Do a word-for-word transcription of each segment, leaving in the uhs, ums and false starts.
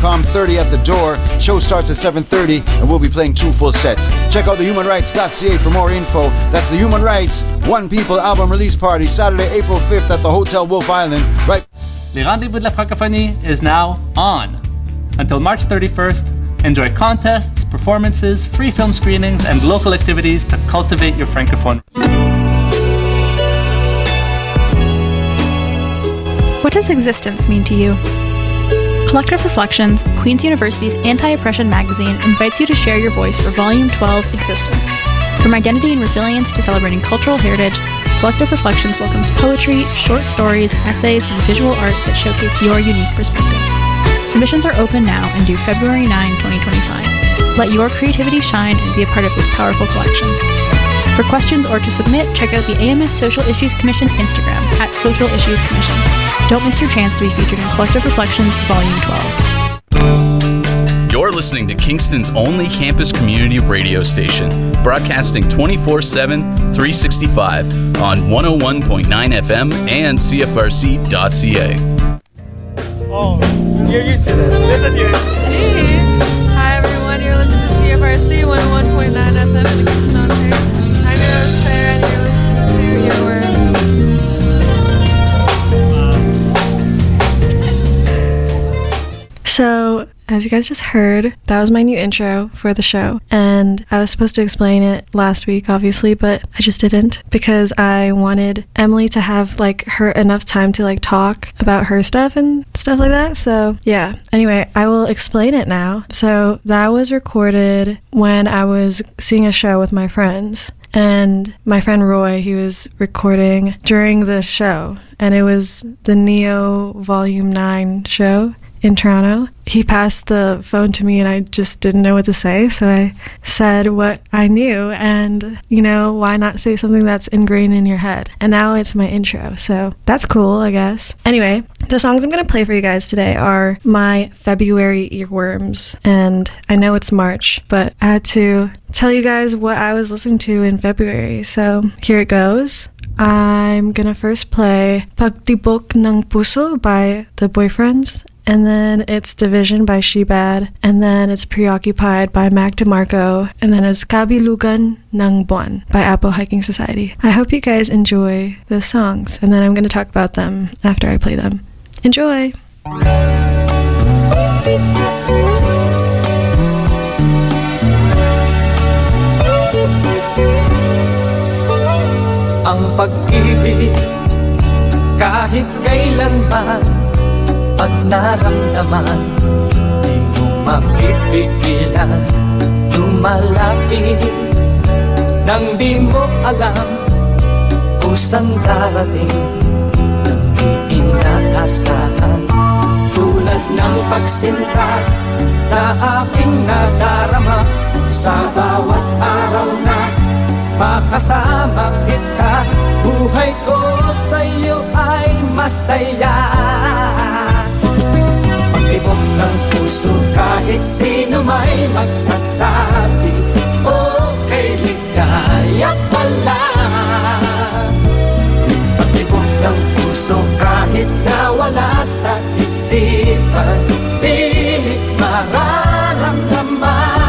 com, thirty at the door. Show starts at seven thirty and we'll be playing two full sets. Check out the human rights dot c a for more info. That's the Human Rights One People album release party, Saturday, April fifth at the Hotel Wolf Island. Right. Les Rendez-vous de la Francophonie is now on. Until March thirty-first, enjoy contests, performances, free film screenings, and local activities to cultivate your Francophone. What does existence mean to you? Collective Reflections, Queen's University's anti-oppression magazine, invites you to share your voice for Volume twelve, Existence. From identity and resilience to celebrating cultural heritage, Collective Reflections welcomes poetry, short stories, essays, and visual art that showcase your unique perspective. Submissions are open now and due February ninth, twenty twenty-five. Let your creativity shine and be a part of this powerful collection. For questions or to submit, check out the A M S Social Issues Commission Instagram at Social Issues Commission. Don't miss your chance to be featured in Collective Reflections Volume twelve. You're listening to Kingston's only campus community radio station, broadcasting twenty-four seven, three sixty-five on one oh one point nine F M and C F R C dot C A. Oh, you're used to this. This is yours. Hey. Hi, everyone. You're listening to C F R C one oh one point nine F M in Kingston, Ontario. I'm your host, Claire, and you're listening to Your Word. So, as you guys just heard, that was my new intro for the show. And I was supposed to explain it last week, obviously, but I just didn't because I wanted Emily to have, like, her enough time to, like, talk about her stuff and stuff like that. So, yeah. Anyway, I will explain it now. So, that was recorded when I was seeing a show with my friends. And my friend Roy, he was recording during the show. And it was the Neo Volume nine show in Toronto. He passed the phone to me and I just didn't know what to say, so I said what I knew, and, you know, why not say something that's ingrained in your head? And now it's my intro, so that's cool, I guess. Anyway, the songs I'm going to play for you guys today are my February earworms, and I know it's March, but I had to tell you guys what I was listening to in February, so here it goes. I'm gonna first play Pagtibok ng Puso by The Boyfriends, and then it's Division by Shebad, and then it's Preoccupied by Mac DeMarco, and then it's Kabilugan ng Buwan by Apo Hiking Society. I hope you guys enjoy those songs, and then I'm going to talk about them after I play them. Enjoy! Ang pag-ibig kahit kailanman pag naramdaman, di mo mapipigilan lumalapit nang di mo alam kusang darating nang di inaasahan. Tulad ng pagsinta na aking nadarama sa bawat araw na makasama kita, buhay ko sa'yo ay masaya. Pagtibok ng puso kahit sino may magsasabi, okay, ligaya pala. Pagtibok ng puso kahit nawala sa isipan, pilit mararamdaman.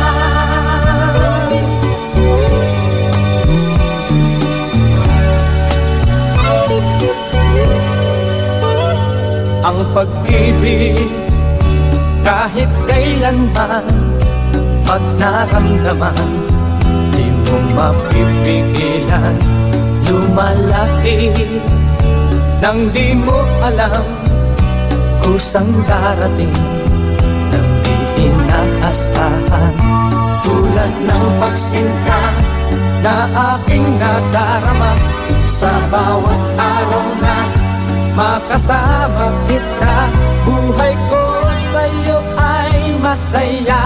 Ang pag-ibig kahit kailanman pag naramdaman, di mo mapipigilan lumalaki nang di mo alam kusang darating nang di inaasahan. Tulad ng pagsinta na aking nadarama sa bawat araw na makasama kita, buhay ko sa'yo ay masaya.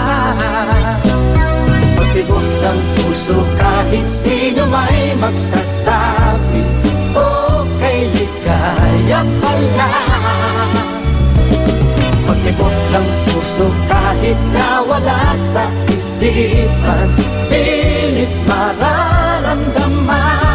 Pagtibok ng puso kahit sino may magsasabi, okay, ligaya pala. Pagtibok ng puso kahit nawala sa isipan, pilit mararamdaman.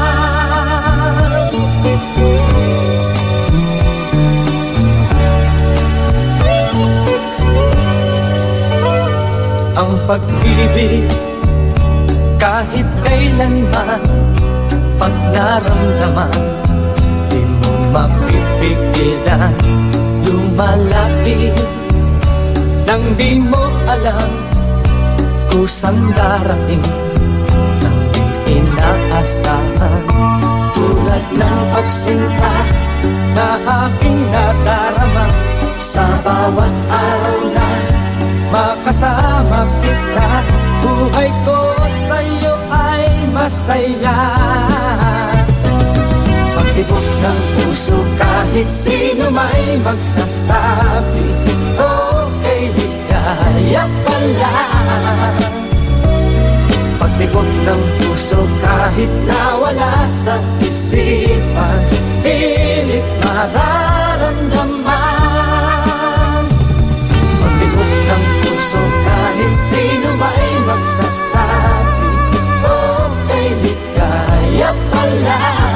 ang pag-ibig kahit kailanman. Pag naramdaman, di mo mapipigilan lumalapit. Nang di mo alam kusang darating, nang di inaasahan. Tulad ng pagsinta na aking nadarama, sa bawat araw na makasama kita, buhay ko sa'yo ay masaya. Pagtibok ng puso kahit sino may magsasabi, okay, ligaya pala. Pagtibok ng puso kahit nawala sa isipan, pilit mararamdaman. Pagtibok ng puso kahit sino may magsasabi, okay, ligaya pala.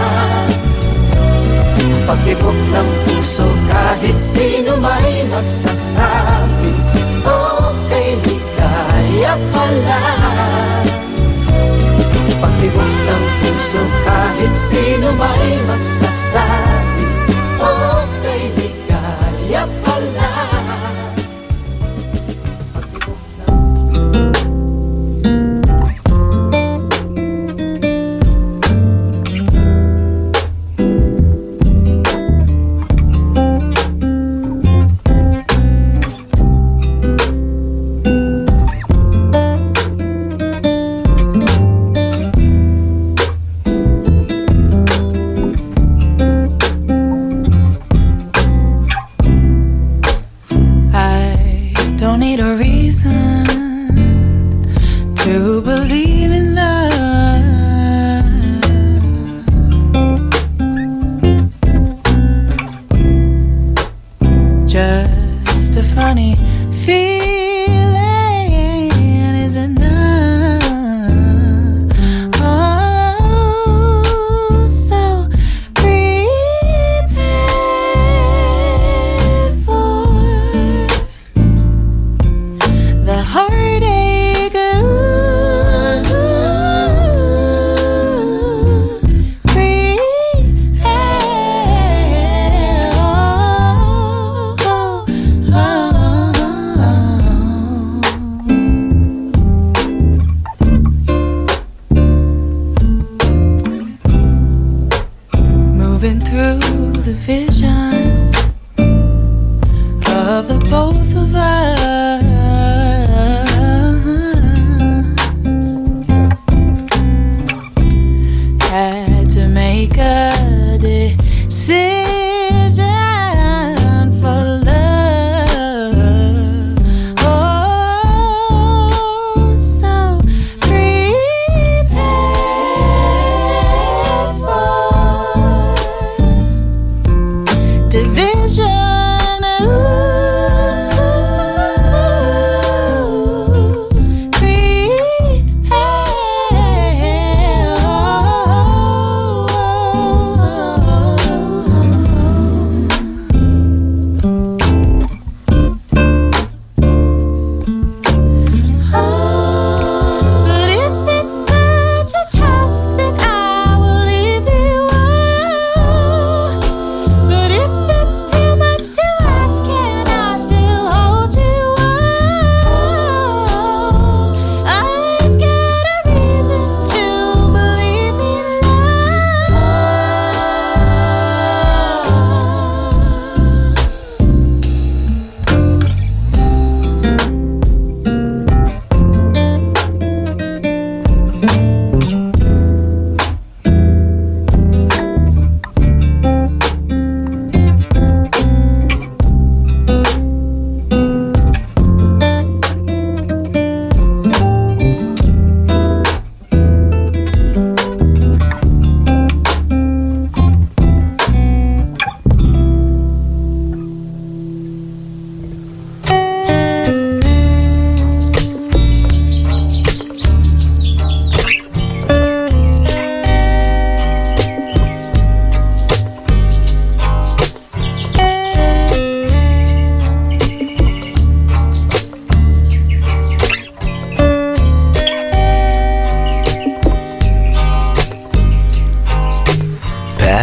Pagtibok ng puso kahit sino may magsasabi, okay, ligaya pala. Pagtibok ng puso kahit sino may magsasabi, okay, ligaya pala.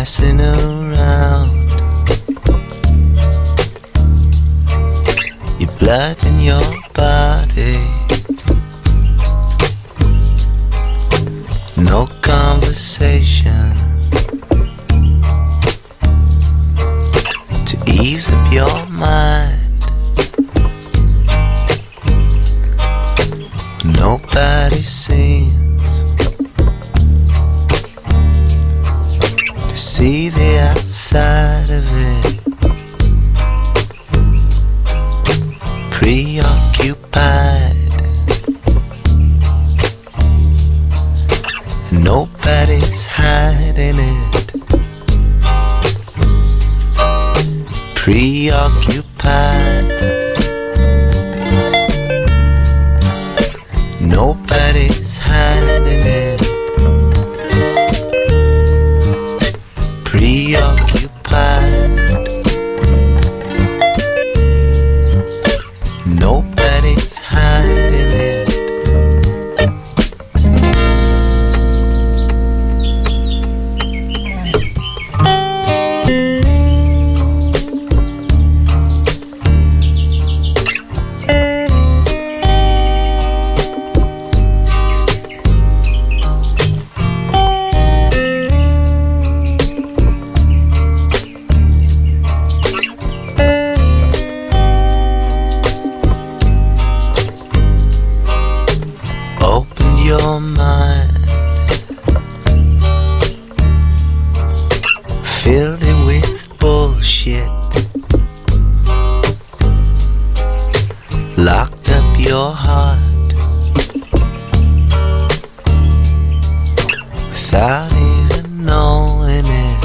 passing around. Your blood in your body. No conversation to ease up your mind. Nobody seems to see the outside of it. Preoccupied, and nobody's hiding it. Preoccupied, nobody's hiding it. Preoccupied, nobody's hiding it. Your mind, filled it with bullshit. Locked up your heart without even knowing it.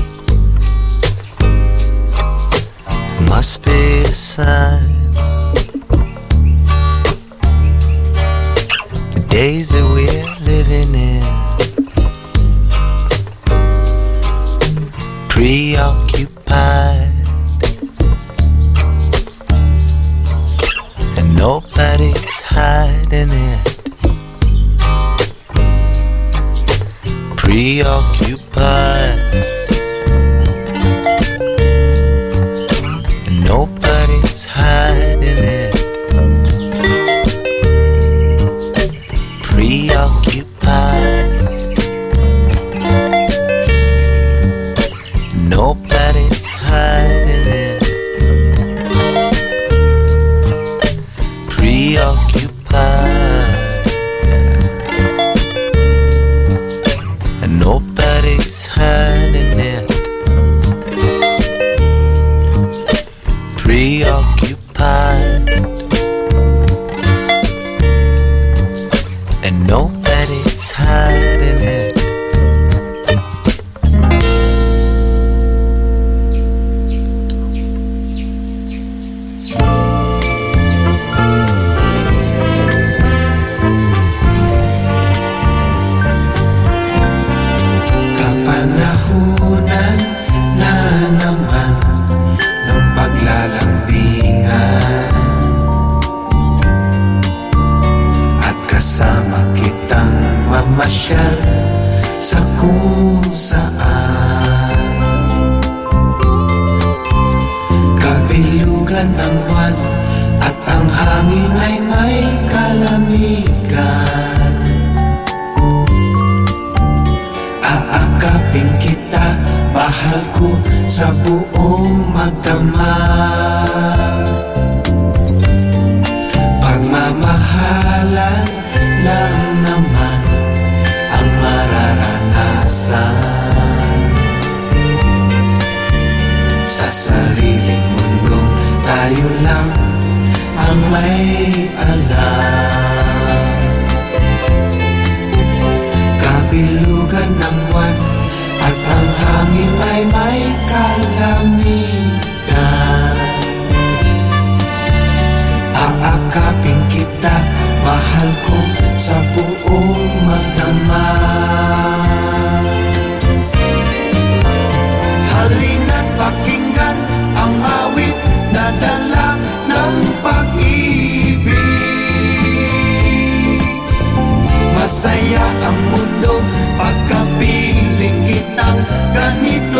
Must be a sign. Days that we're living in, preoccupied, and nobody's hiding it. Preoccupied, and nobody's hiding it. Preoccupied, nobody's hiding it. Preoccupied, and nobody's hiding it. Preoccupied, and nobody's hiding it. Kapanahunan na naman ng paglalambingan, kasama kitang mamasyal sa kung saan. Kabilugan ng buwan at ang hangin ay may kalamigan. Aakapin kita, mahal ko, sa buong magdamag. Pagmamahalan lang naman ang mararanasan. Sa sariling mundong tayo lang ang may alam. Kabilugan ng buwan at ang hangin ay may kalamigan. Aakapin kita, mahal ko, sa buong magdamag. Halina't pakinggan ang awit na dala ng pag-ibig. Masaya ang mundo pagkapiling kitang ganito.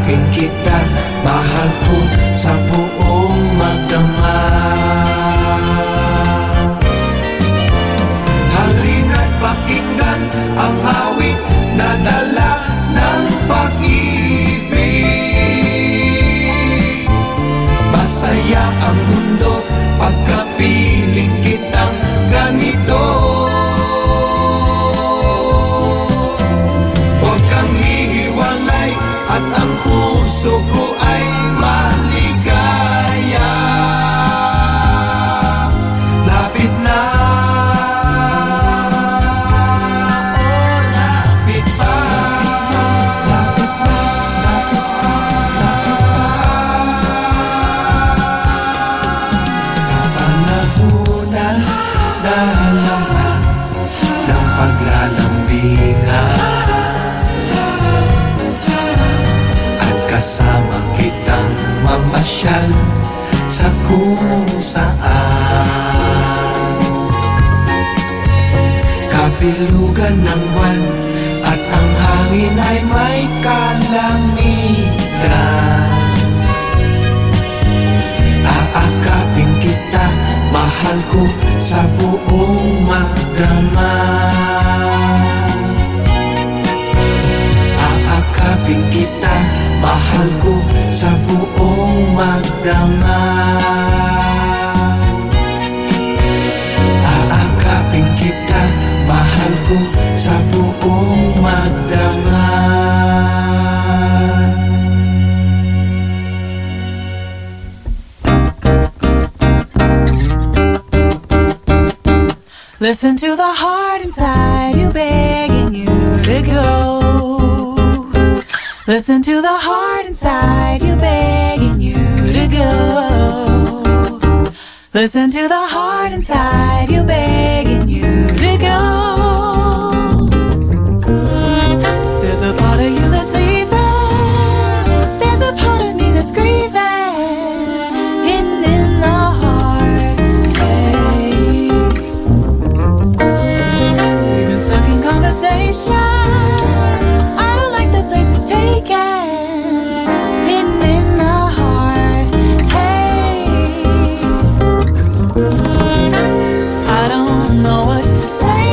Aakapin kita, mahal ko sa buong magdama. Halina't pakinggan ang awit na dala ng pag-ibig. Masaya ang mundo pagkapiling kitang ganito. Huwag kang hihiwalay at ang puso ko ay maligaya. Lapit na, oh lapit pa, lapit pa, lapit pa, lapit pa. Kapanahunan na laman ng paglalambingan, kasama kitang mamasyal sa kung saan. Kabilugan ng buwan at ang hangin ay may kalamitan. Aakapin kita, mahal ko sa buong magdama. Aakapin kita, mahal ko sa buong magdama. Aakapin kita, mahal ko sa buong magdama. Listen to the heart inside you begging you to go. Listen to the heart inside you begging you to go. Listen to the heart inside you begging you to go. There's a part of you that's leaving. There's a part of me that's grieving, hidden in the heart. Hey, we've been stuck in conversation. Taken, hidden in the heart. Hey, I don't know what to say.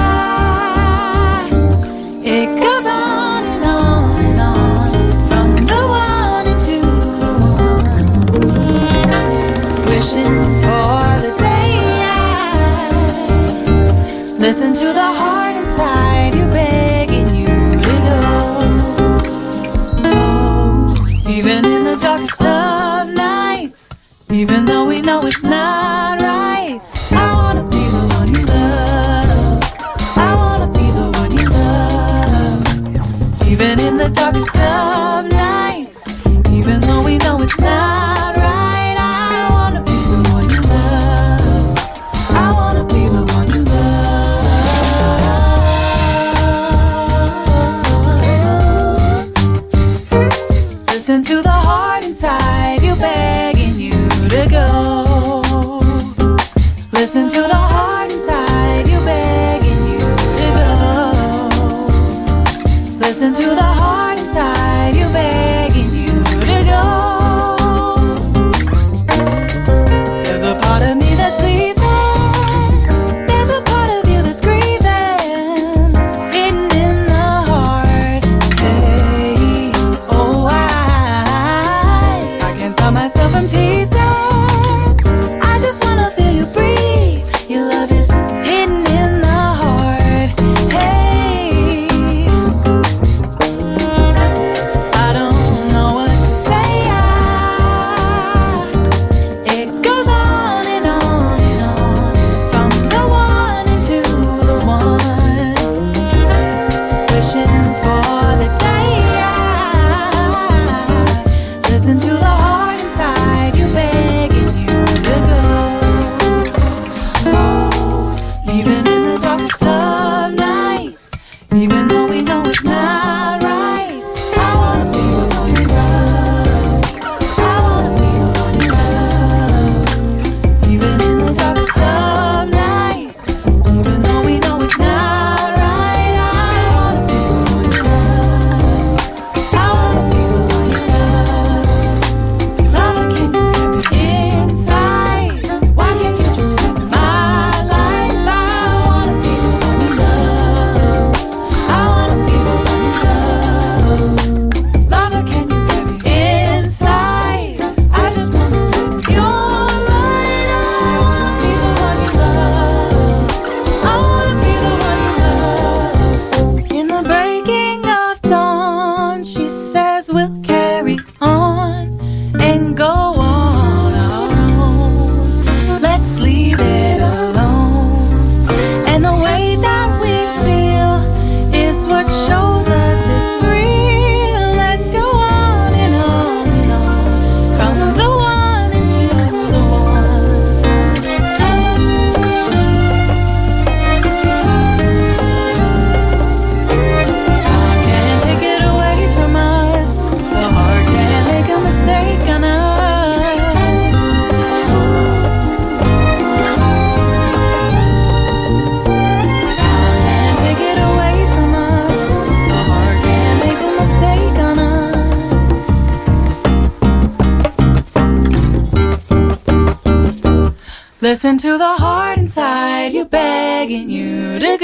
I, it goes on and on and on, from the one into the one. Wishing for the day I listen to the heart inside you begging you to go. Even in the darkest of nights, even though we know it's not right, I wanna be the one you love. I wanna be the one you love. Even in the darkest of nights, even though we know it's not right, I wanna be the one you love. I wanna be the one you love. Listen to the heart inside you begging you to go. Listen to the heart inside you begging you to go. Listen to the heart inside you begging you to go. There's a part of me that's leaving. There's a part of you that's grieving, hidden in the heart. Hey, oh I stop myself from teasing. I just wanna feel you breathe. Your love is hidden in the heart. Hey, 'cause we'll carry on and go on our own. Let's leave it alone. And the way that we feel is what shows us it's real. Let's go on and on and on, from the one into the one. Time can't take it away from us. The heart can't make a mistake on us. Time can't take it away from us. The heart can't make a mistake on us. Listen to the heart inside you begging you to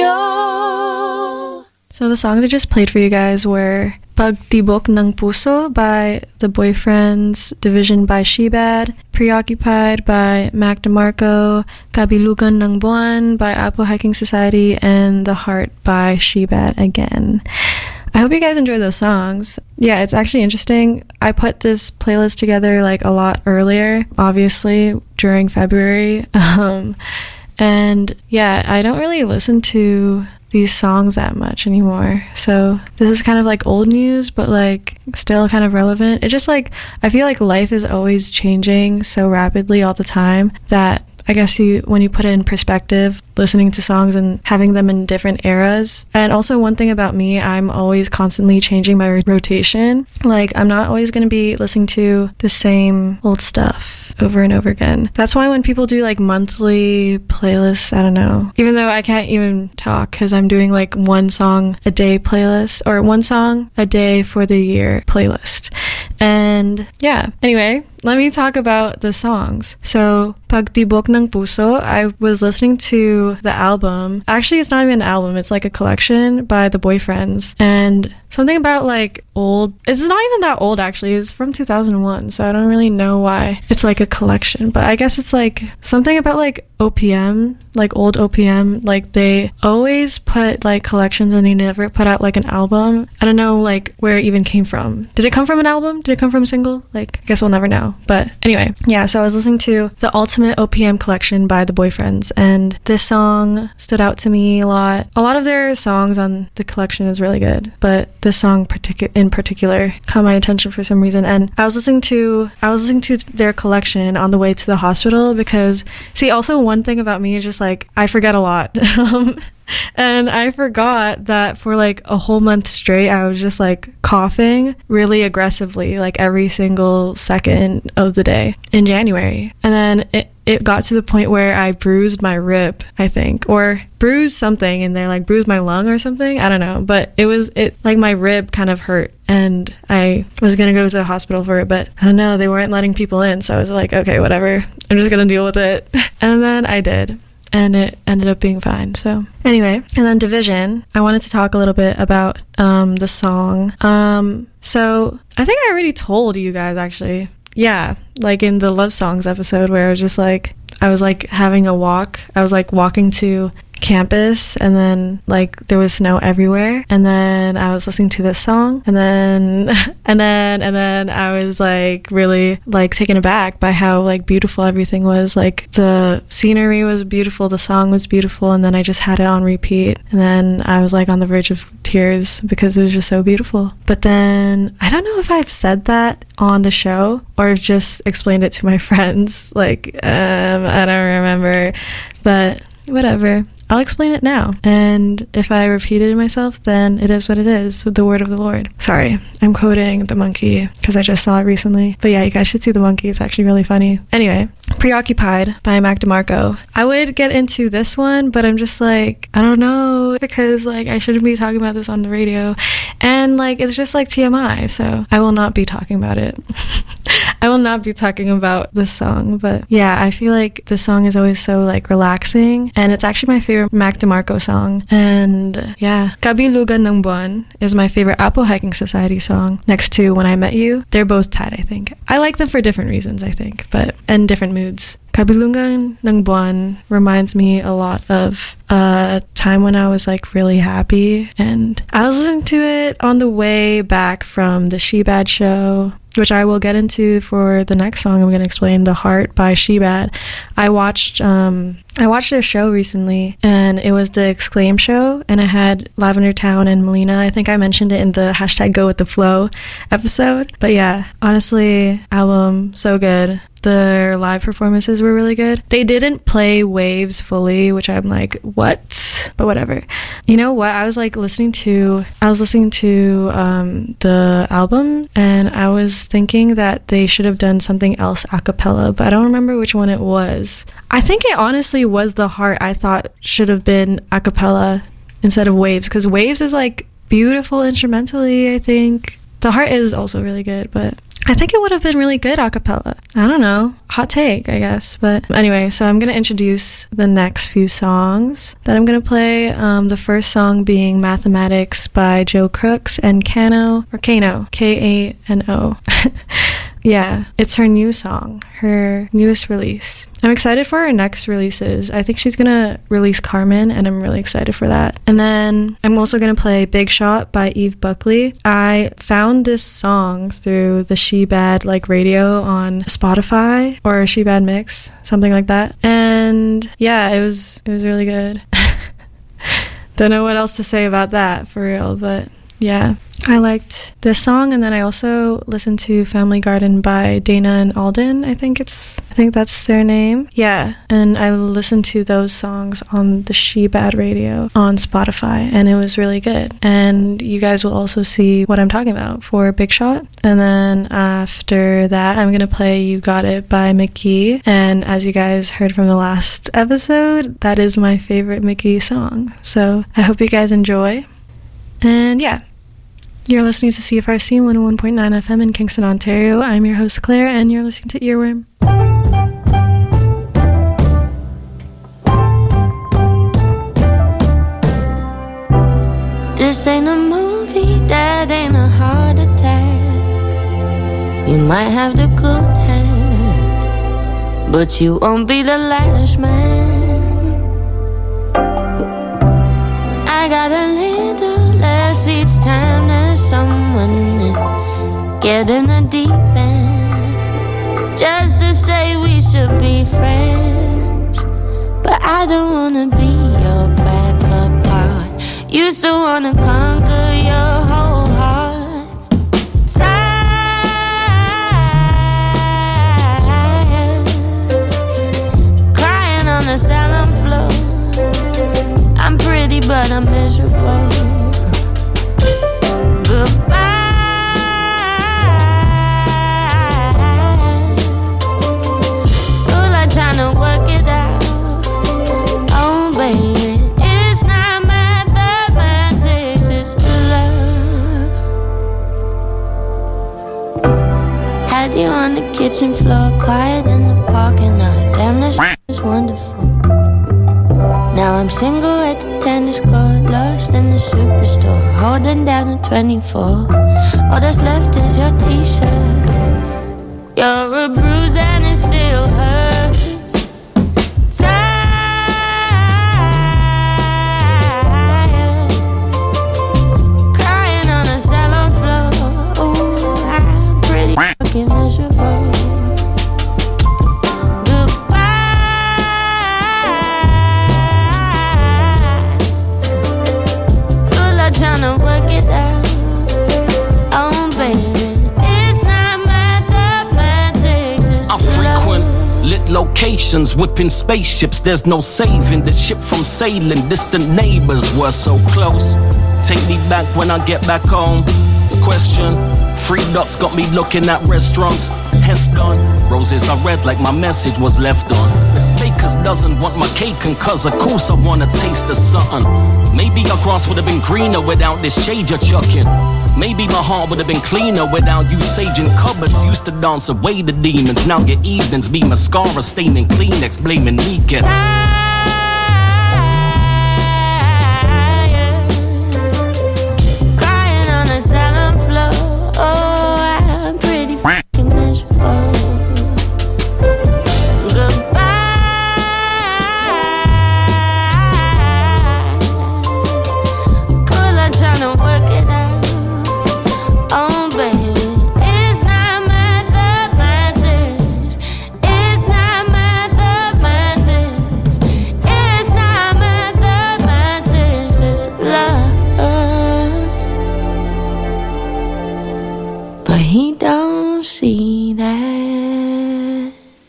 go. So the songs I just played for you guys were Pagtibok ng Puso by The Boyfriends, Division by Shebad, Preoccupied by Mac DeMarco, Kabilugan ng Buwan by Apo Hiking Society, and The Heart by Shebad again. I hope you guys enjoy those songs. Yeah, it's actually interesting. I put this playlist together like a lot earlier, obviously, during February. Um, and yeah, I don't really listen to these songs that much anymore. So this is kind of like old news, but like still kind of relevant. It's just like, I feel like life is always changing so rapidly all the time that I guess you, when you put it in perspective, listening to songs and having them in different eras. And also one thing about me, I'm always constantly changing my rotation. Like, I'm not always going to be listening to the same old stuff over and over again. That's why when people do like monthly playlists, I don't know, even though I can't even talk because I'm doing like one song a day playlist, or one song a day for the year playlist. And yeah, anyway, let me talk about the songs. So, Pagtibok ng Puso, I was listening to the album. Actually, it's not even an album. It's like a collection by The Boyfriends. And something about like old, it's not even that old actually. It's from two thousand one. So I don't really know why it's like a collection. But I guess it's like something about like O P M, like old O P M. Like they always put like collections and they never put out like an album. I don't know like where it even came from. Did it come from an album? Did it come from a single? Like, I guess we'll never know. But anyway, yeah, so I was listening to the Ultimate O P M Collection by The Boyfriends, and this song stood out to me a lot. A lot of their songs on the collection is really good, but this song particu- in particular caught my attention for some reason. And I was listening to I was listening to their collection on the way to the hospital because, see, also one thing about me is just like, I forget a lot. um, And I forgot that for like a whole month straight, I was just like coughing really aggressively, like every single second of the day in January. And then it, it got to the point where I bruised my rib, I think, or bruised something, and they like bruised my lung or something. I don't know. But it was, it like my rib kind of hurt, and I was going to go to the hospital for it, but I don't know, they weren't letting people in. So I was like, okay, whatever. I'm just going to deal with it. And then I did. And it ended up being fine. So anyway, and then Division, I wanted to talk a little bit about um, the song. Um, so I think I already told you guys actually. Yeah, like in the Love Songs episode where I was just like, I was like having a walk. I was like walking to campus, and then like there was snow everywhere, and then I was listening to this song, and then and then and then I was like really like taken aback by how like beautiful everything was. Like the scenery was beautiful, the song was beautiful, and then I just had it on repeat, and then I was like on the verge of tears because it was just so beautiful. But then I don't know if I've said that on the show or I've just explained it to my friends, like um I don't remember, but whatever. I'll explain it now. And if I repeated myself, then it is what it is, with the word of the Lord. Sorry, I'm quoting The Monkey because I just saw it recently. But yeah, you guys should see The Monkey. It's actually really funny. Anyway, Preoccupied by Mac DeMarco. I would get into this one, but I'm just like, I don't know, because like I shouldn't be talking about this on the radio. And like, it's just like T M I, so I will not be talking about it. I will not be talking about this song, but yeah, I feel like this song is always so like relaxing, and it's actually my favorite Mac DeMarco song. And yeah, Kabilugan ng Buwan is my favorite Apo Hiking Society song, next to When I Met You. They're both tied, I think. I like them for different reasons, I think, but and different moods. Kabilungan ng Buwan reminds me a lot of a time when I was like really happy, and I was listening to it on the way back from the Shebad show, which I will get into for the next song I'm going to explain, The Heart by Shebad. I watched um, I watched their show recently, and it was the Exclaim show, and it had Lavender Town and Melina. I think I mentioned it in the hashtag Go With The Flow episode. But yeah, honestly, album so good. The live performances were really good. They didn't play Waves fully, which I'm like, what? But whatever. You know what? I was like listening to, I was listening to um, the album, and I was thinking that they should have done something else a cappella, but I don't remember which one it was. I think it honestly was The Heart I thought should have been a cappella instead of Waves, because Waves is like beautiful instrumentally, I think. The Heart is also really good, but I think it would have been really good a cappella. I don't know. Hot take, I guess. But anyway, so I'm going to introduce the next few songs that I'm going to play. Um, the first song being Mathematics by Joe Crooks and Kano, or Kano, K A N O. Yeah, it's her new song, her newest release. I'm excited for her next releases. I think she's gonna release Carmen, and I'm really excited for that. And then I'm also gonna play Big Shot by Eve Buckley. I found this song through the Shebad like radio on Spotify, or Shebad Mix, something like that. And yeah, it was it was really good. Don't know what else to say about that for real, but yeah, I liked this song. And then I also listened to Family Garden by Dana and Alden. I think it's, I think that's their name. Yeah, and I listened to those songs on the Shebad radio on Spotify, and it was really good. And you guys will also see what I'm talking about for Big Shot. And then after that, I'm gonna play You Got It by McGee. And as you guys heard from the last episode, that is my favorite McGee song. So I hope you guys enjoy. And yeah, you're listening to C F R C one oh one point nine F M in Kingston, Ontario. I'm your host, Claire, and you're listening to Earworm. This ain't a movie, that ain't a heart attack. You might have the good hand, but you won't be the last man. I got a little less each time there's someone in, get in the deep end, just to say we should be friends. But I don't wanna be your backup part. Used to wanna conquer your whole heart. Tired, crying on the salon floor. I'm pretty but I'm miserable. Goodbye. Feel like trying to work it out. Oh baby, it's not mathematics, it's love. Had you on the kitchen floor, quiet in the parking lot. Damn, this is wonderful. Now I'm single at the tennis court, lost in the superstore, holding down a twenty-four. All that's left is your t-shirt. You're a bruise and it still hurts. Tired, crying on the salon floor. Ooh, I'm pretty fucking miserable. Tryna work it out. Oh baby, it's not mathematics, it's I frequent lit locations, whipping spaceships. There's no saving the ship from sailing. Distant neighbors were so close. Take me back when I get back home. Question, free dots got me looking at restaurants. Hence done, roses are red like my message was left on. Baker's doesn't want my cake, and cause of course I wanna taste of something. Maybe our grass would have been greener without this shade you're chucking. Maybe my heart would have been cleaner without you saging cupboards. Used to dance away the demons, now your evenings be mascara staining Kleenex, blaming weekends. Crying on the salon floor. Oh, I'm pretty fucking miserable. Goodbye. he don't see that.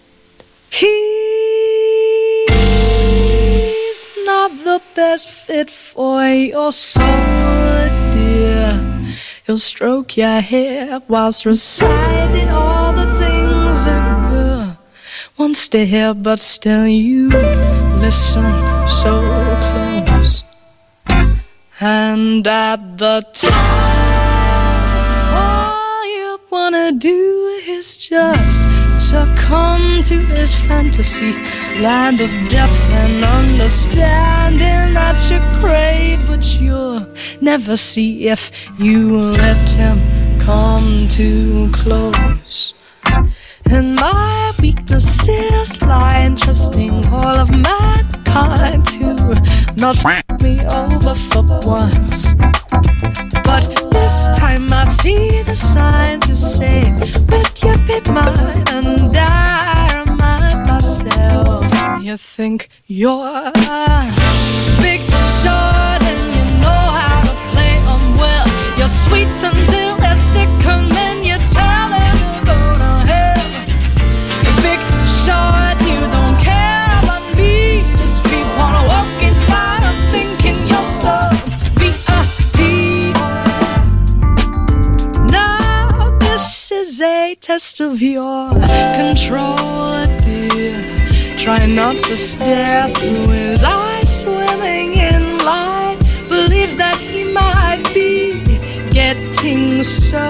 He's not the best fit for your soul, dear. He'll stroke your hair whilst reciting all the things that girl wants to hear, but still you listen so close. And at the time, all you wanna do is just succumb to his fantasy, land of depth and understanding that you crave, but you'll never see if you let him come too close. And my weaknesses lie in trusting all of mankind to not f*** me over for once. But this time I see the signs you say, will you be mine? And I remind myself, you think you're big, short, and you know how to play them well. You're sweet until they're sick, and then you tell them you're gonna hell. Big, short, you don't care about me. Just keep on walking by and thinking you're so V I P. Now this is a test of your control, dear. Try not to stare through his eyes, swimming in light. Believes that he might be getting so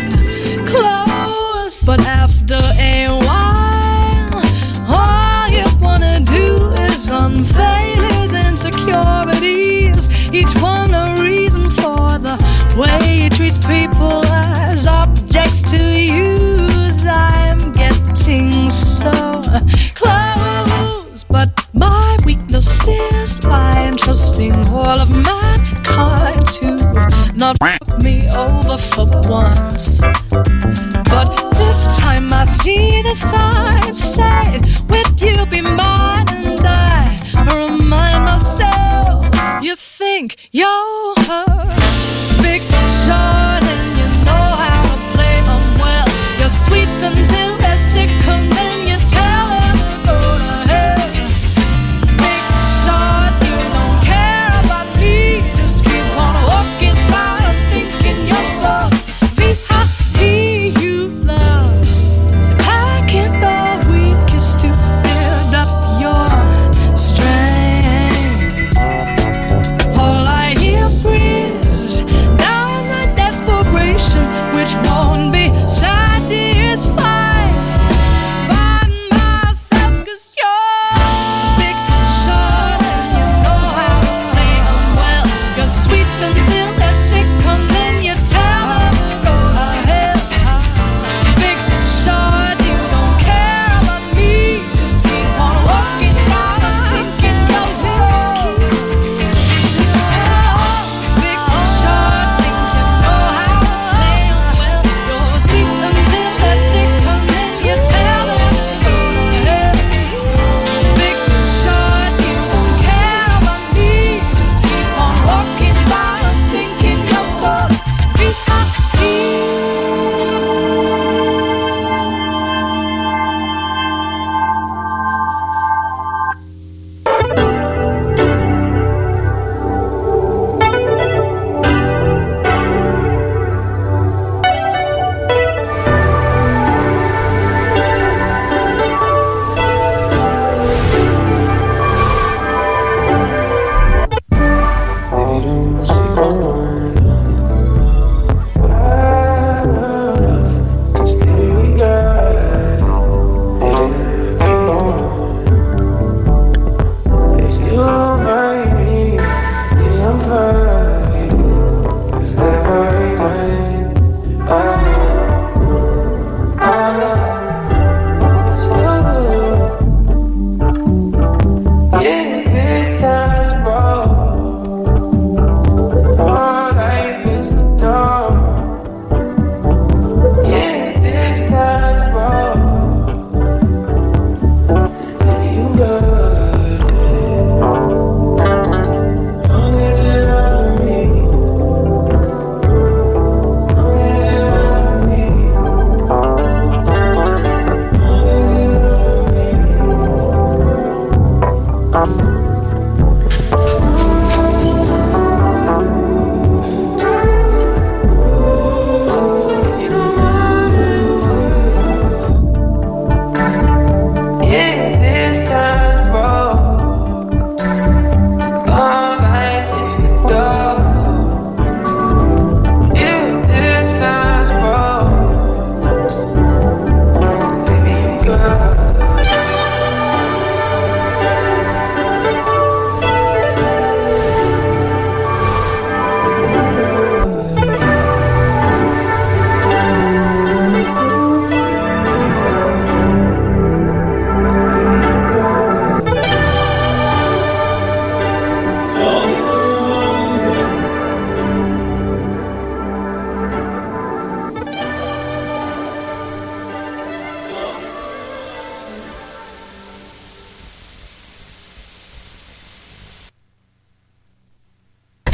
close, but after a while, all you wanna do is unveil his insecurities, each one a reason for the way he treats people as objects to use. I'm getting so close, but my weaknesses lie in trusting all of mankind to not f*** me over for once. But this time I see the signs say, would you be mine? And I remind myself, you think you're big, short, and you know how to play them well. You're sweet until they're sick, and then you tell them to go to hell. Big, short, you don't care about me. Just keep on walking by and thinking you're so V I P. You love attacking the weakest to build up your strength. All I hear breeze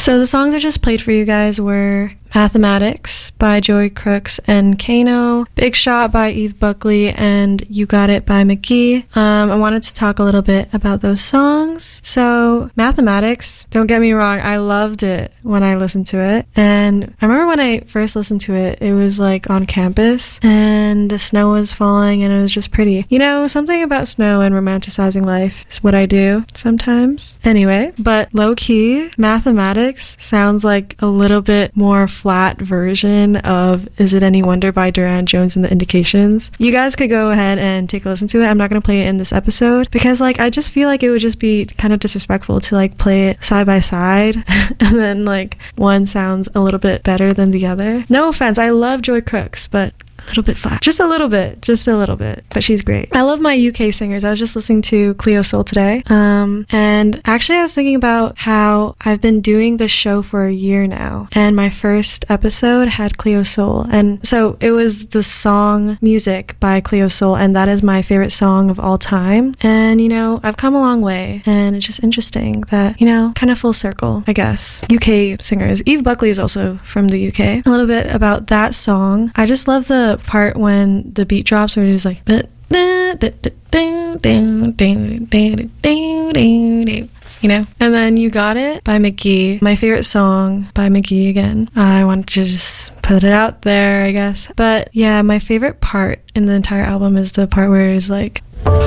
So the songs I just played for you guys were Mathematics by Joey Crooks and Kano, Big Shot by Eve Buckley, and You Got It by McGee. Um, I wanted to talk a little bit about those songs. So Mathematics, don't get me wrong, I loved it when I listened to it. And I remember when I first listened to it, it was like on campus and the snow was falling and it was just pretty. You know, something about snow and romanticizing life is what I do sometimes. Anyway, but low key, Mathematics sounds like a little bit more flat version of Is It Any Wonder by Duran Jones and the Indications. You guys could go ahead and take a listen to it. I'm not going to play it in this episode because like I just feel like it would just be kind of disrespectful to like play it side by side and then like one sounds a little bit better than the other. No offense, I love Joy Crooks, but a little bit flat. Just a little bit. Just a little bit. But she's great. I love my U K singers. I was just listening to Cleo Sol today. Um, and actually I was thinking about how I've been doing this show for a year now. And my first episode had Cleo Sol. And so it was the song Music by Cleo Sol. And that is my favorite song of all time. And, you know, I've come a long way. And it's just interesting that, you know, kind of full circle, I guess. U K singers. Eve Buckley is also from the U K. A little bit about that song. I just love the part when the beat drops where it's like you know, and then You Got It by McGee, my favorite song by McGee again. I wanted to just put it out there, I guess. But yeah, my favorite part in the entire album is the part where it's like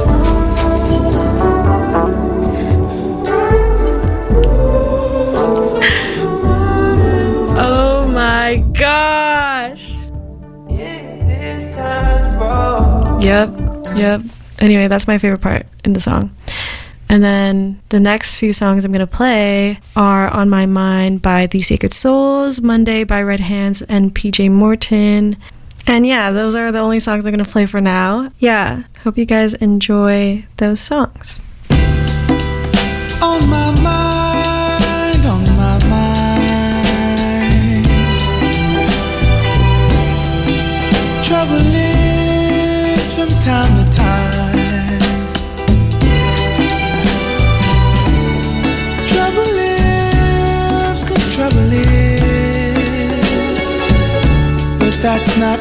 oh my gosh. Yep, yep. Anyway, that's my favorite part in the song. And then the next few songs I'm going to play are On My Mind by The Sacred Souls, Monday by Red Hands and P J Morton. And yeah, those are the only songs I'm going to play for now. Yeah, hope you guys enjoy those songs. On my mind, on my mind, trouble lives from time to time. Trouble lives, 'cause trouble lives, but that's not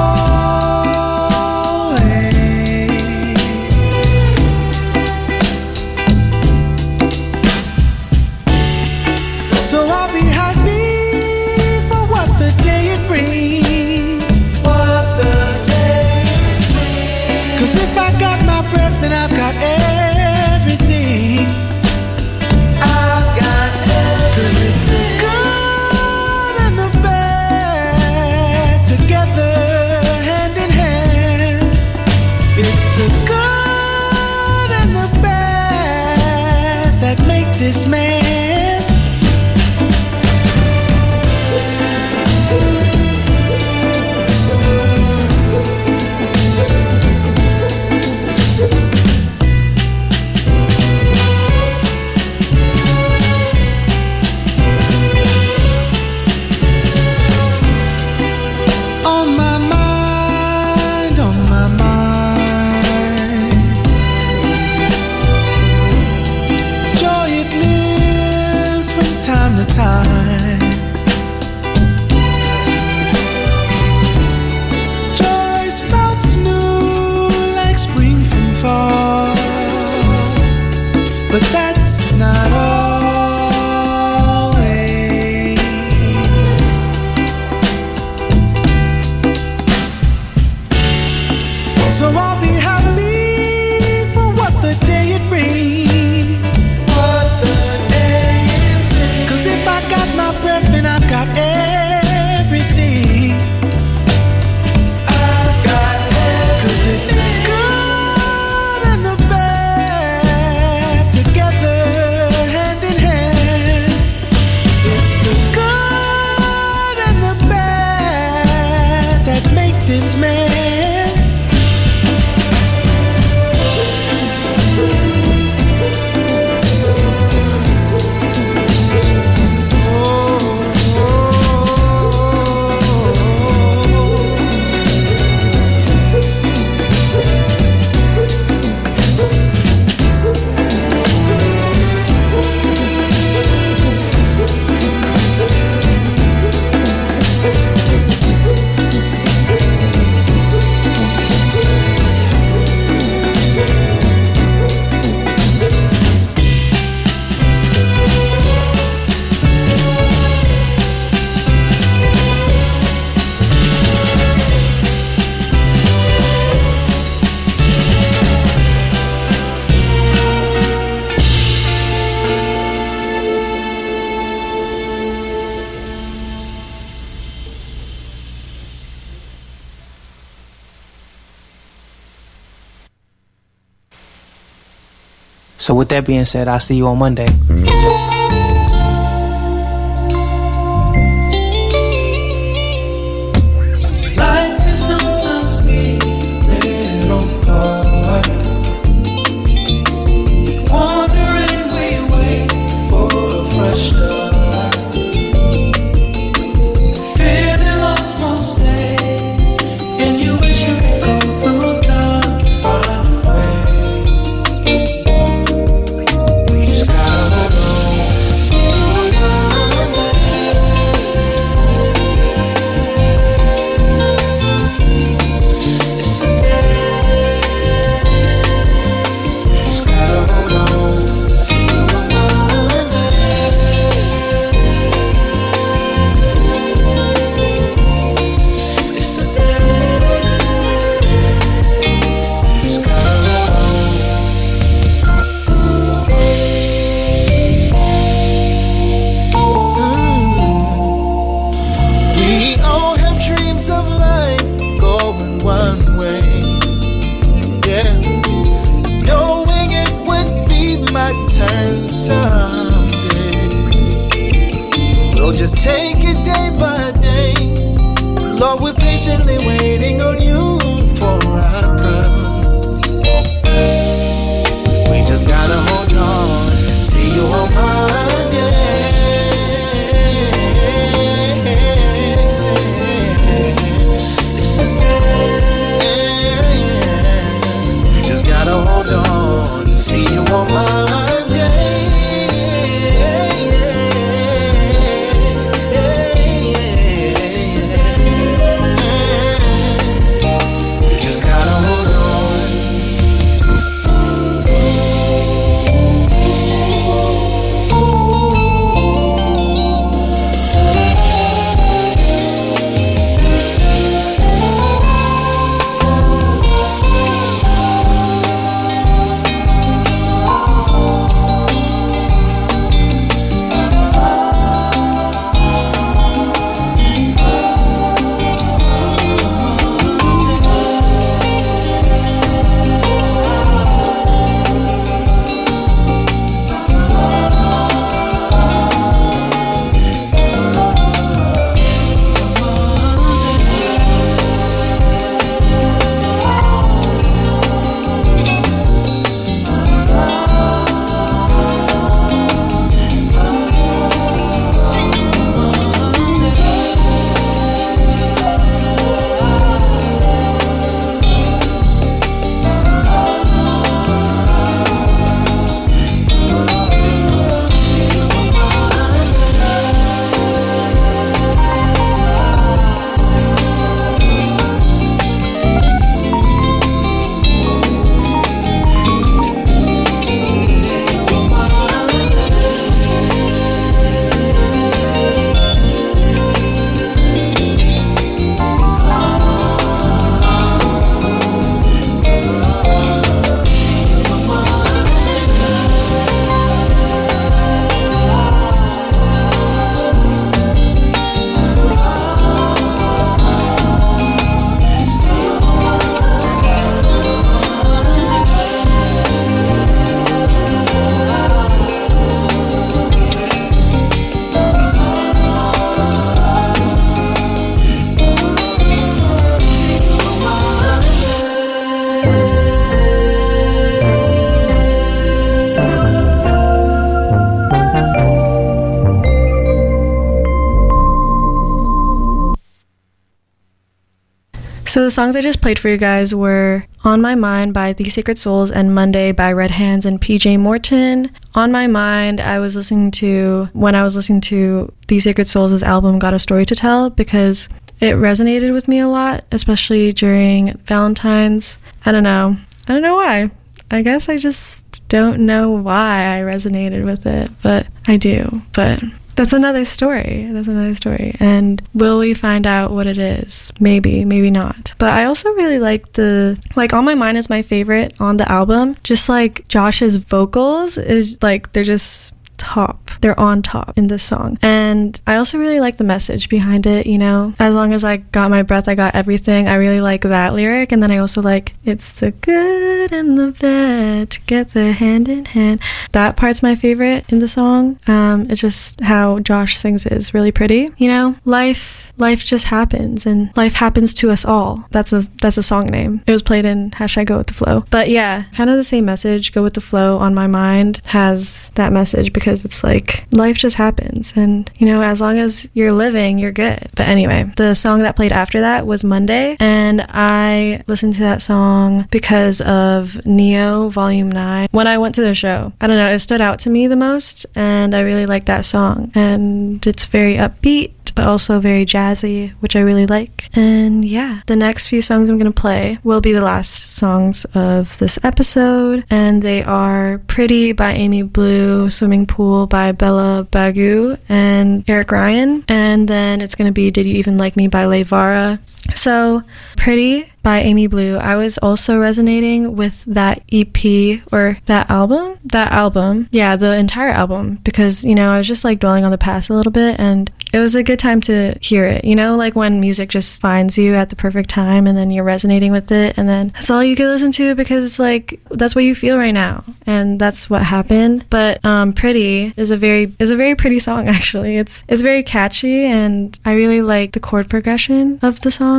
always. So I'll be happy for what the day it brings. What the day it brings. 'Cause if I got my breath, then I've got everything. I've got everything. 'Cause it's the good and the bad together, hand in hand. It's the good and the bad that make this man. But that's not always. So I'll be happy for what the day it brings. What the day it brings. 'Cause if I got my breath, then I've got everything. I've got everything. 'Cause it's the good and the bad together, hand in hand. It's the good and the bad that make this man. So with that being said, I'll see you on Monday. Life can sometimes be a little hard. We wander and we wait for a fresh start. Feeling lost most days, and you wish you could go through time, find a way. We just gotta hold on, see it's a day. We just gotta hold on, see you on Monday. It's a day. We just gotta hold We all have dreams of life going one way. Yeah. Knowing it would be my turn someday. We'll just take it day by day. Lord, we're patiently waiting on you for our crown. We just gotta hold on. See you on Monday. It's a day. We just gotta hold on. See you on Monday. We just gotta hold on. So the songs I just played for you guys were On My Mind by The Sacred Souls and Monday by Red Hands and P J Morton. On My Mind, I was listening to, when I was listening to The Sacred Souls' album Got a Story to Tell, because it resonated with me a lot, especially during Valentine's. I don't know. I don't know why. I guess I just don't know why I resonated with it, but I do. But that's another story. That's another story. And will we find out what it is? Maybe, maybe not. But I also really like the, like, On My Mind is my favorite on the album. Just like Josh's vocals is like, they're just, top. They're on top in this song. And I also really like the message behind it, you know. As long as I got my breath, I got everything. I really like that lyric. And then I also like, it's the good and the bad together hand in hand. That part's my favorite in the song. Um, it's just how Josh sings it is really pretty. You know, life life just happens, and life happens to us all. That's a that's a song name. It was played in hashtag Go With The Flow. But yeah, kind of the same message. Go With The Flow on my mind has that message because it's like life just happens, and you know, as long as you're living, you're good. But anyway, the song that played after that was Monday, and I listened to that song because of Neo Volume nine when I went to their show. I don't know, it stood out to me the most, and I really like that song, and it's very upbeat but also very jazzy, which I really like. And yeah, the next few songs I'm going to play will be the last songs of this episode, and they are Pretty by Amy Blue, Swimming Pool by Bella Bagu and Eric Ryan, and then it's going to be Did You Even Like Me by Leigh Vara. So, Pretty by Amy Blue, I was also resonating with that E P or that album. That album. Yeah, the entire album. Because, you know, I was just like dwelling on the past a little bit, and it was a good time to hear it. You know, like when music just finds you at the perfect time and then you're resonating with it, and then that's all you can listen to because it's like, that's what you feel right now. And that's what happened. But um, Pretty is a very is a very pretty song, actually. It's it's very catchy, and I really like the chord progression of the song.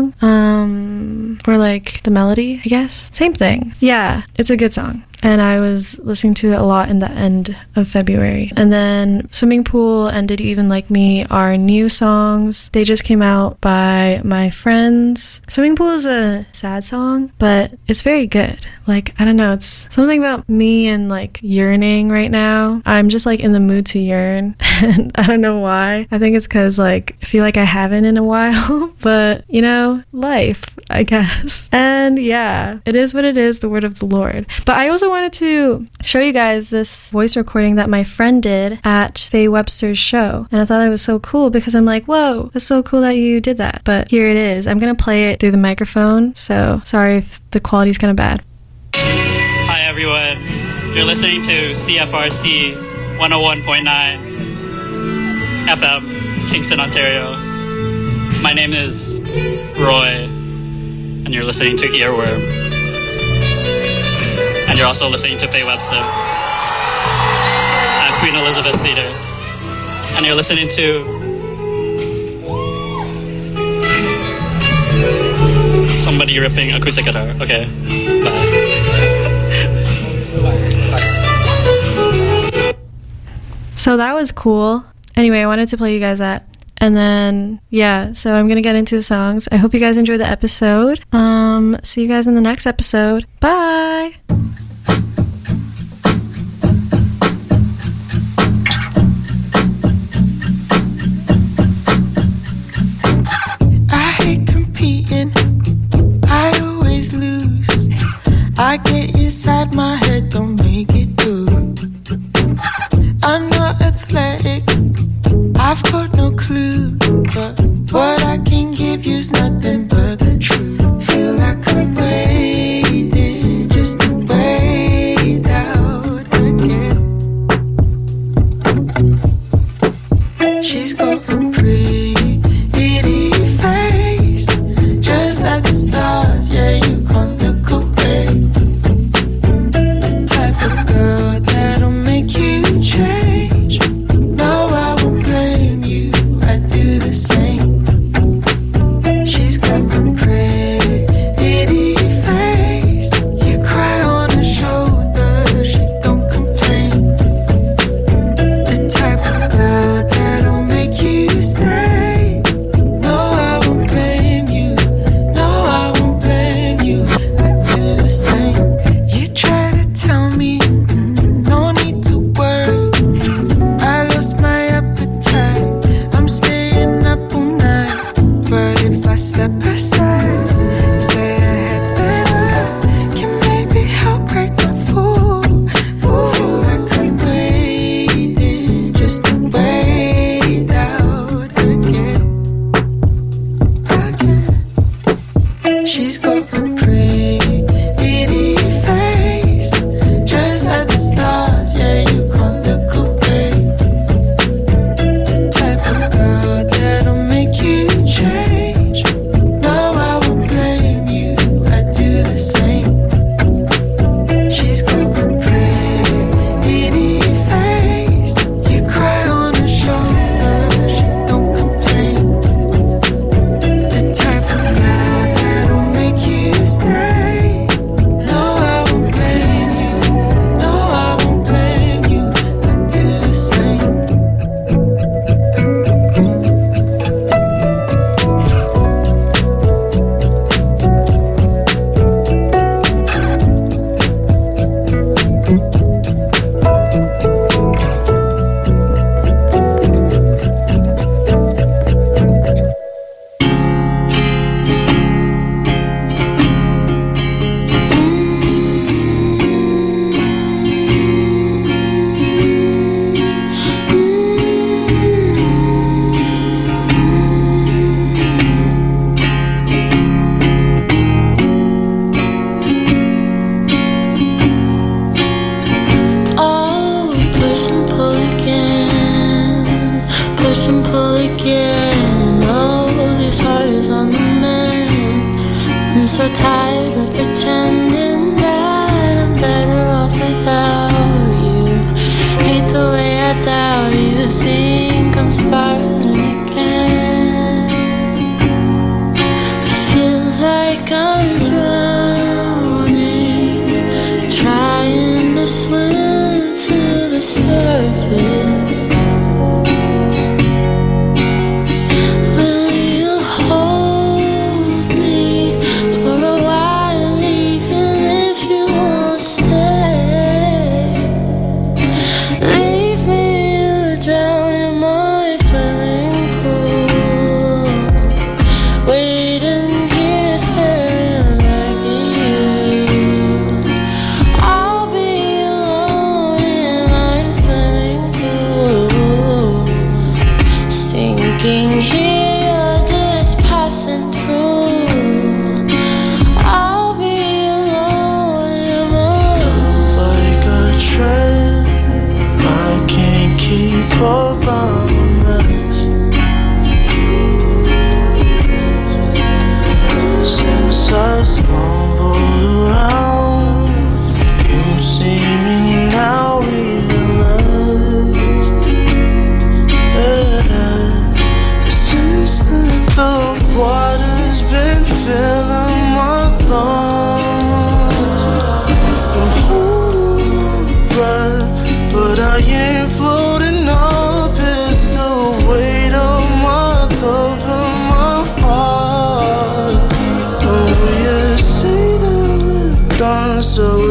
Um, or like the melody, I guess. Same thing. Yeah, it's a good song. And I was listening to it a lot in the end of February. And then Swimming Pool and Did You Even Like Me are new songs. They just came out by my friends. Swimming Pool is a sad song, but it's very good. Like, I don't know, it's something about me and like yearning right now. I'm just like in the mood to yearn. And I don't know why. I think it's because like I feel like I haven't in a while. But, you know, life, I guess. And yeah, it is what it is, the word of the Lord. But I also wanted to show you guys this voice recording that my friend did at Faye Webster's show, and I thought it was so cool because I'm like, whoa, that's so cool that you did that. But here it is. I'm gonna play it through the microphone, so sorry if the quality's kind of bad. Hi everyone, you're listening to C F R C one oh one point nine F M, Kingston, Ontario. My name is Roy, and you're listening to Earworm. And you're also listening to Faye Webster at Queen Elizabeth Theatre. And you're listening to somebody ripping acoustic guitar. Okay, bye. So that was cool. Anyway, I wanted to play you guys that. And then, yeah, so I'm going to get into the songs. I hope you guys enjoyed the episode. Um, see you guys in the next episode. Bye! I get inside my head, don't make it through. I'm not athletic, I've got no clue, but what I can give you's nothing but the truth. Feel like I'm waiting just to wait out again. She's got a pretty, pretty face, just like the stars, yeah, you can't look away. Change. No, I won't blame you. I do the same. She's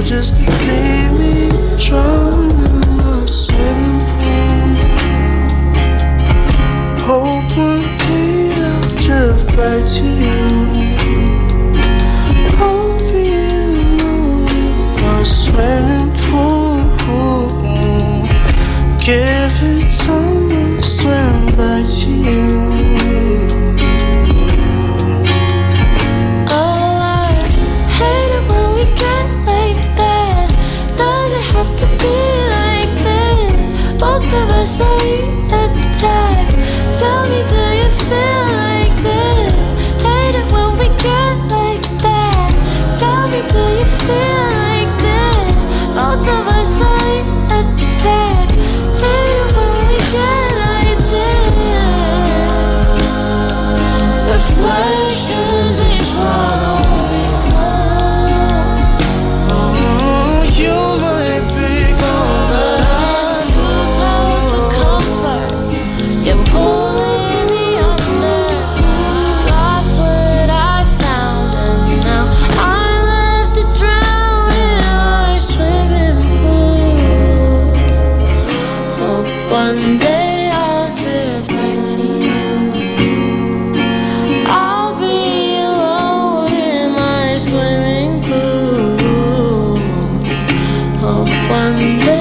just leave me drown in the swimming pool. Hope one day I'll drift back to you. I'll be alone in my swimming pool. Give it time, I'll swim back to you. Say attack. Tell me, do you feel like this? Hate it when we get like that. Tell me, do you feel like this? Both of us say attack. Hate it when we get like this. Reflections each one only. Oh, you might be gone, but it's too close for comfort. You're pulling me under. Lost what I found, and now I'm left to drown in my swimming pool. Hope one day I'll drift back to you. I'll be alone in my swimming pool. Hope one day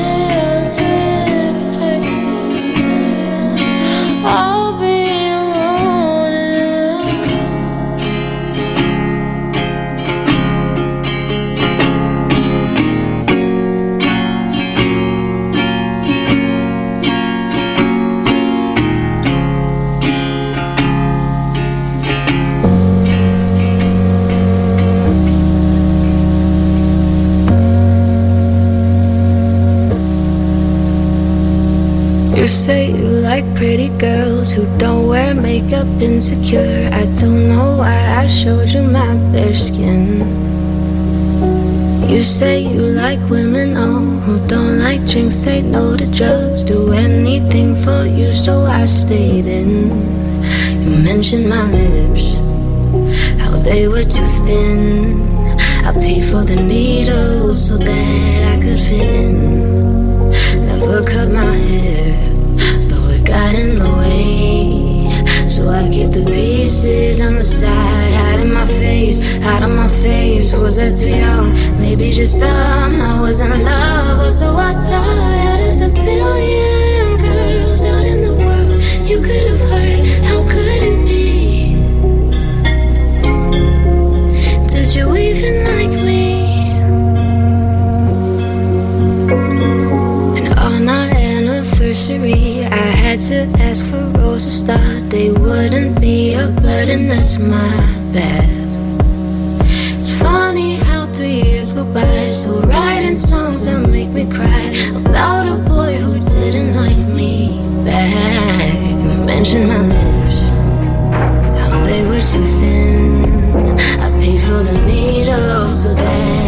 you say you like pretty girls who don't wear makeup insecure. I don't know why I showed you my bare skin. You say you like women, oh, who don't like drinks, say no to drugs, do anything for you, so I stayed in. You mentioned my lips, how they were too thin. I paid for the needles so that I could fit in. Never cut my hair, though it got in the way. So I kept the pieces on the side, hiding my face, hiding my face. Was I too young? Maybe just dumb. I was in love, or so I thought. Out of the billion girls out in the world, you could have heard. How could it be? Did you even like me? On our anniversary, I had to ask for roses, thought they wouldn't be a burden, that's my bad. It's funny how three years go by, so writing songs that make me cry